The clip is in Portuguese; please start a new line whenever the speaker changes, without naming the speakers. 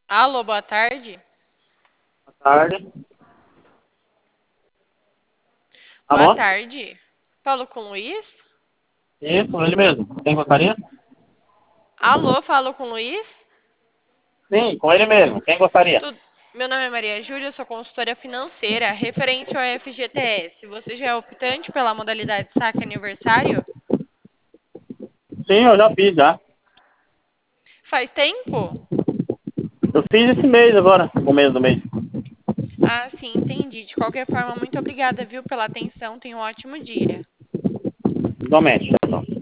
Alô, boa tarde.
Boa tarde.
Boa
Alô?
tarde. Falo com o Luiz?
Isso, ele mesmo. Quem gostaria?
Alô, falo com o Luiz?
Sim, com ele mesmo. Quem gostaria?
Tu- Meu nome é Maria Júlia, eu sou consultora financeira, referente ao FGTS. Você já é optante pela modalidade saque aniversário?
Sim, eu já fiz já.
Faz tempo?
Eu fiz esse mês agora, no começo do mês.
Ah, sim, entendi. De qualquer forma, muito obrigada, viu, pela atenção. Tenha um ótimo dia.
Igualmente. Tchau, tchau.